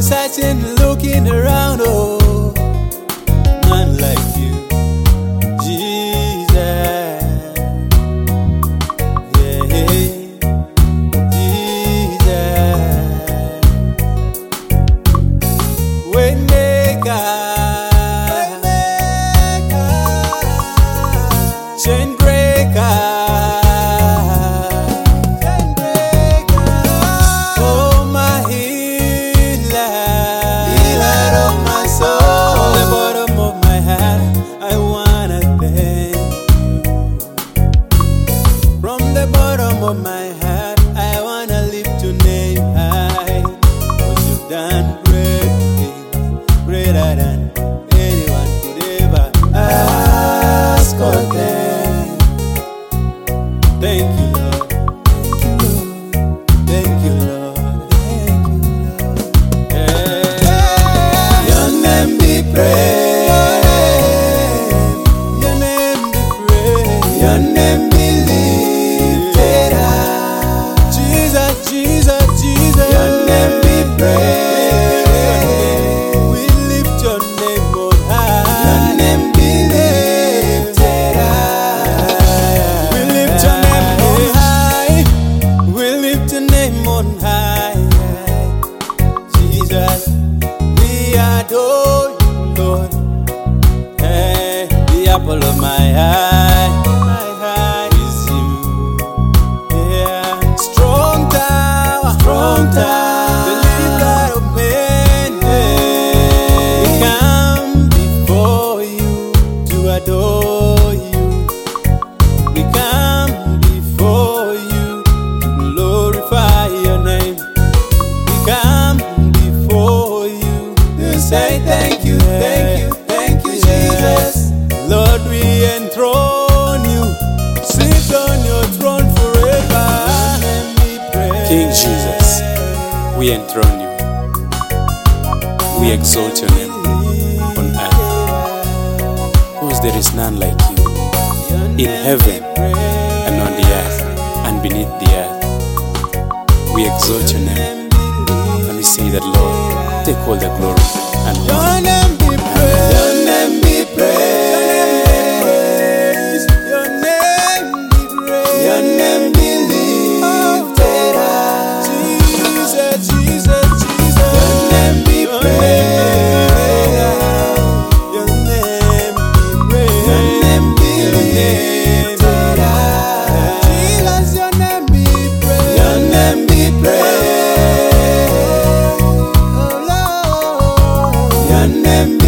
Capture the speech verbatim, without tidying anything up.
searching, looking around, oh, none like you, Jesus. Yeah, Jesus. Waymaker, chain breaker. Of my heart, I wanna lift your name high. 'Cause you've done great things, greater than anyone could ever ask or think. Thank you, Lord. Thank you, Lord. Thank you, Lord. Yeah. Your name be praised. Your name be praised. Your name be lifted. Jesus, Jesus, your name be praised. We lift your name on high. Your name be lifted high. We lift your name on high. We lift your name on high. Jesus, we adore you, Lord. Hey, the apple of my eye, my eye is you. Yeah, strong tower, strong tower, the lifter of men. We come before you to adore you. We come before you to glorify your name. We come before you to say thank you, thank you, thank you, Jesus. Lord, we enthrone you, sit on your throne forever. King Jesus, we enthrone you. We exalt your name on earth, because there is none like you in heaven and on the earth and beneath the earth. We exalt your name and we say that, Lord, take all the glory and Your honor. name be praised. Your name be praised. Your name be praised. Your name be lifted high. Jesus, Jesus, Jesus. Your name be praised. Your name be praised. Your name be lifted high. Jesus, your name be praised. Your name be praised. Oh Lord, your name.